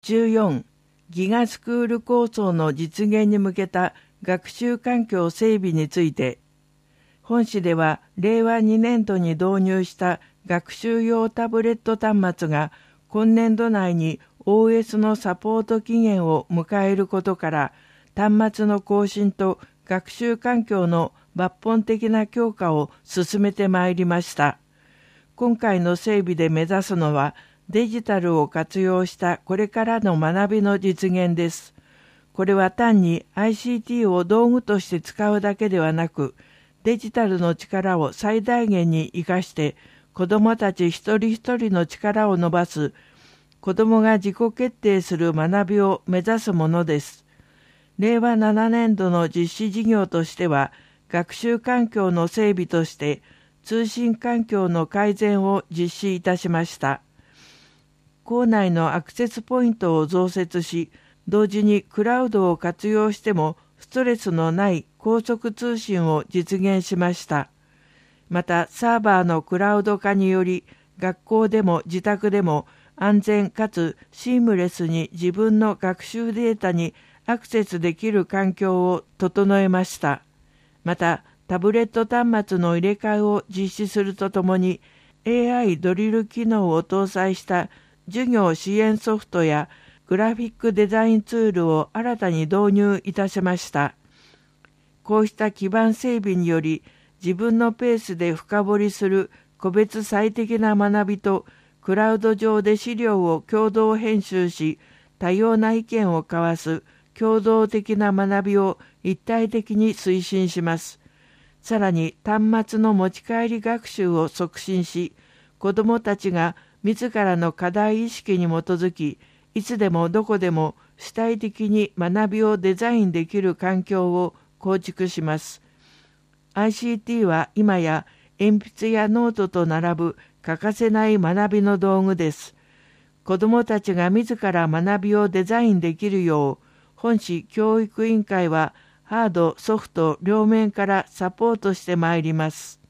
14、ギガスクール構想の実現に向けた学習環境整備について、本市では令和2年度に導入した学習用タブレット端末が今年度内に OS のサポート期限を迎えることから、端末の更新と学習環境の抜本的な強化を進めてまいりました。今回の整備で目指すのは、デジタルを活用したこれからの学びの実現です。これは単に ICT を道具として使うだけではなく、デジタルの力を最大限に生かして、子どもたち一人一人の力を伸ばす、子どもが自己決定する学びを目指すものです。令和7年度の実施事業としては、学習環境の整備として、通信環境の改善を実施いたしました。校内のアクセスポイントを増設し、同時にクラウドを活用してもストレスのない高速通信を実現しました。また、サーバーのクラウド化により、学校でも自宅でも安全かつシームレスに自分の学習データにアクセスできる環境を整えました。また、タブレット端末の入れ替えを実施するとともに、AI ドリル機能を搭載した授業支援ソフトやグラフィックデザインツールを新たに導入いたしました。こうした基盤整備により、自分のペースで深掘りする個別最適な学びと、クラウド上で資料を共同編集し、多様な意見を交わす共同的な学びを一体的に推進します。さらに端末の持ち帰り学習を促進し、子どもたちが自らの課題意識に基づき、いつでもどこでも主体的に学びをデザインできる環境を構築します。ICT は今や鉛筆やノートと並ぶ欠かせない学びの道具です。子どもたちが自ら学びをデザインできるよう、本市教育委員会はハード・ソフト両面からサポートしてまいります。